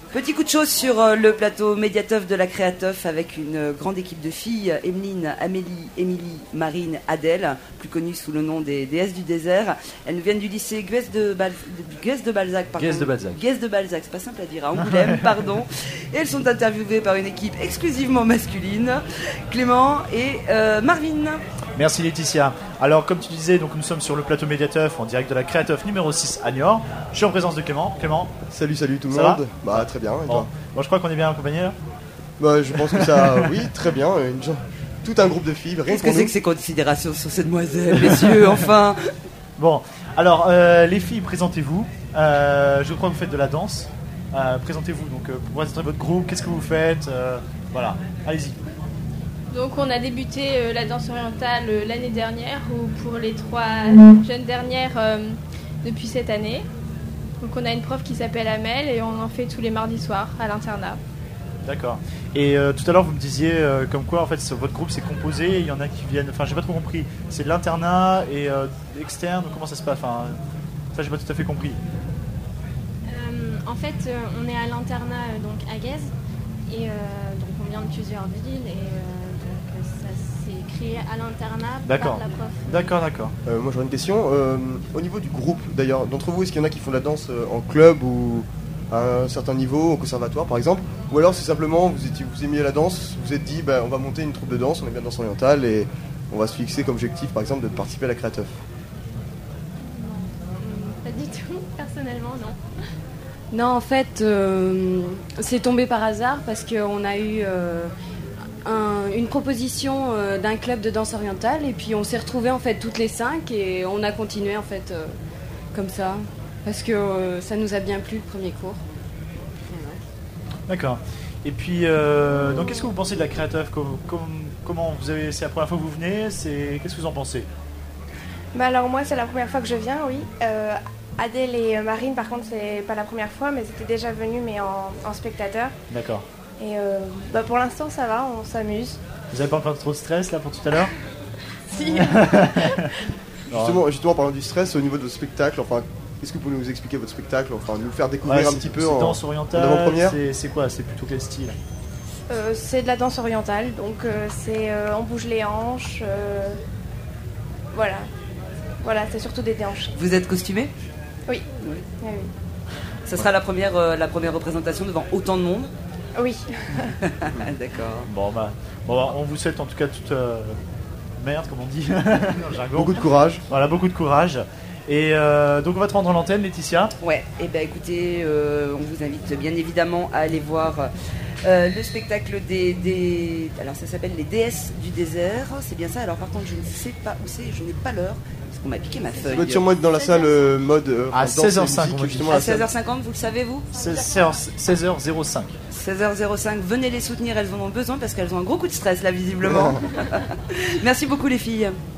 Petit coup de chaud sur le plateau Médiateuf de la Créateuf avec une grande équipe de filles, Emeline, Amélie, Émilie, Marine, Adèle, plus connues sous le nom des déesses du désert. Elles nous viennent du lycée Guès de Balzac. Guès de Balzac, c'est pas simple à dire, à Angoulême, pardon. Et elles sont interviewées par une équipe exclusivement masculine, Clément et Marvin. Merci Laetitia. Alors comme tu disais, donc nous sommes sur le plateau Médiateuf en direct de la Créateuf numéro 6 à Niort. Je suis en présence de Clément. Clément. Salut tout le Ça monde. Bah très bien. Et bon. toi? Bon, je crois qu'on est bien accompagnés là. Bah je pense que ça, oui, très bien. Tout un groupe de filles. Rien Qu'est-ce que c'est que ces considérations sur ces demoiselles, messieurs, enfin? Bon, alors les filles, présentez-vous. Je crois que vous faites de la danse. Présentez-vous. Donc pour présenter votre groupe, qu'est-ce que vous faites? Voilà, allez-y. Donc on a débuté la danse orientale l'année dernière, ou pour les 3 jeunes dernières depuis cette année. Donc on a une prof qui s'appelle Amel et on en fait tous les mardis soirs à l'internat. D'accord. Et tout à l'heure vous me disiez comme quoi en fait votre groupe c'est composé, il y en a qui viennent, enfin j'ai pas trop compris, c'est de l'internat et externe, comment ça se passe, enfin ça j'ai pas tout à fait compris. En fait on est à l'internat donc à Guès et donc on vient de plusieurs villes et donc ça s'est créé à l'internat par la prof. D'accord. Moi j'aurais une question. Au niveau du groupe d'ailleurs, d'entre vous, est-ce qu'il y en a qui font de la danse en club ou à un certain niveau, au conservatoire par exemple, ou alors c'est simplement vous aimiez la danse, vous vous êtes dit on va monter une troupe de danse, on est bien de danse orientale et on va se fixer comme objectif par exemple de participer à la Créateuf? Non, pas du tout, personnellement non. Non, en fait, c'est tombé par hasard parce qu'on a eu une proposition d'un club de danse orientale et puis on s'est retrouvés en fait toutes les 5 et on a continué en fait comme ça parce que ça nous a bien plu le premier cours. D'accord. Et puis donc qu'est-ce que vous pensez de la Créateuf? Comment vous avez, c'est la première fois que vous venez, qu'est-ce que vous en pensez? Alors moi c'est la première fois que je viens, oui. Adèle et Marine par contre c'est pas la première fois mais c'était déjà venu mais en spectateur. D'accord. Et pour l'instant ça va, on s'amuse. Vous avez pas encore trop de stress là pour tout à l'heure? Si. Justement en parlant du stress au niveau de votre spectacle, enfin est-ce que vous pouvez nous expliquer votre spectacle, enfin nous faire découvrir un petit peu en danse orientale, en avant-première? C'est quoi? C'est plutôt quel style? C'est de la danse orientale, donc c'est on bouge les hanches, voilà, c'est surtout des déhanchés. Vous êtes costumé? Oui. Ça sera la première représentation devant autant de monde? Oui. D'accord. Bon, on vous souhaite en tout cas toute merde, comme on dit. Beaucoup de courage. Voilà, beaucoup de courage. Et donc on va te rendre l'antenne, Laetitia. Ouais, et écoutez, on vous invite bien évidemment à aller voir le spectacle alors ça s'appelle Les déesses du désert, c'est bien ça. Alors par contre je ne sais pas où c'est, je n'ai pas l'heure, parce qu'on m'a piqué ma feuille. Vous êtes sûrement dans la salle mode à 16h05, à 16h50, vous le savez vous? 16h05. 16h05, venez les soutenir, elles en ont besoin parce qu'elles ont un gros coup de stress là visiblement. Merci beaucoup les filles.